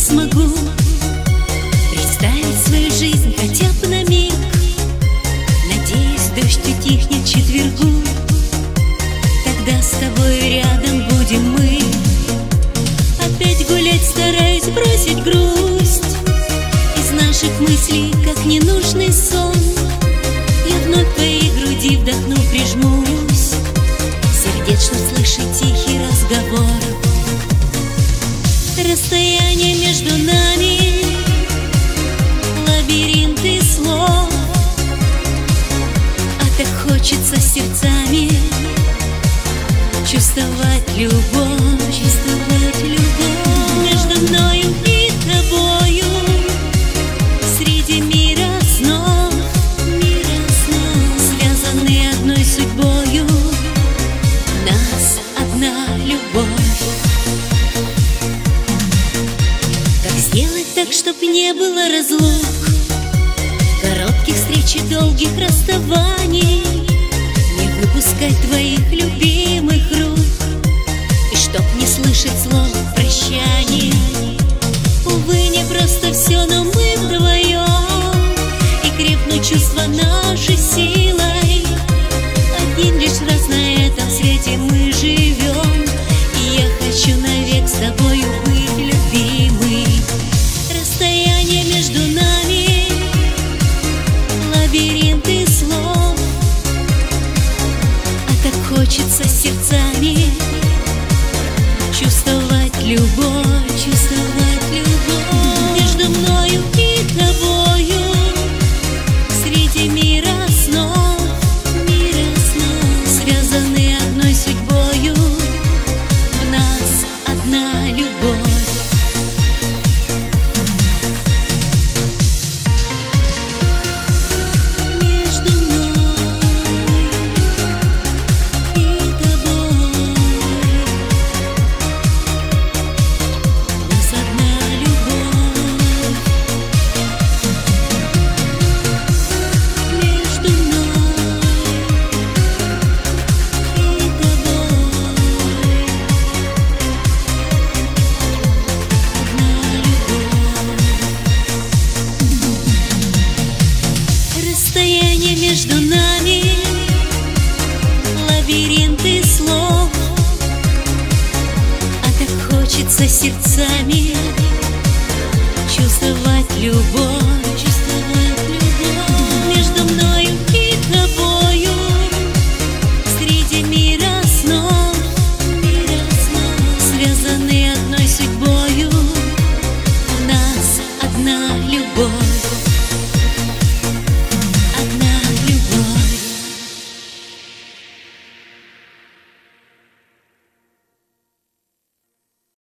смогу представить свою жизнь хотя бы на миг. Надеюсь, дождь утихнет к четвергу, тогда с тобой рядом будем мы. Опять гулять стараюсь бросить грусть из наших мыслей, как ненужный сон. Я вновь к твоей груди вдохну, прижмусь, сердечно слышать тихий разговор. Расстояние между нами, лабиринты слов, а так хочется сердцами чувствовать любовь, чувствовать любовь. Между мною и тобою среди мира снов, связаны одной судьбою, в нас одна любовь. Сделать так, чтоб не было разлук, коротких встреч и долгих расставаний, не выпускать твоих любимых рук, и чтоб не слышать слов прощания. Увы, не просто все, но мы вдвоем, и крепнут чувства наши силой. Один лишь раз на этом свете мы живем, и я хочу навек с тобою быть любимой. Расстояние между нами, лабиринты слов, а так хочется сердцами чувствовать любовь, чувствовать любовь. Между мною и тобою среди мира снов, связаны одной судьбою, в нас одна любовь. Расстояние между нами, лабиринты слов, а так хочется сердцами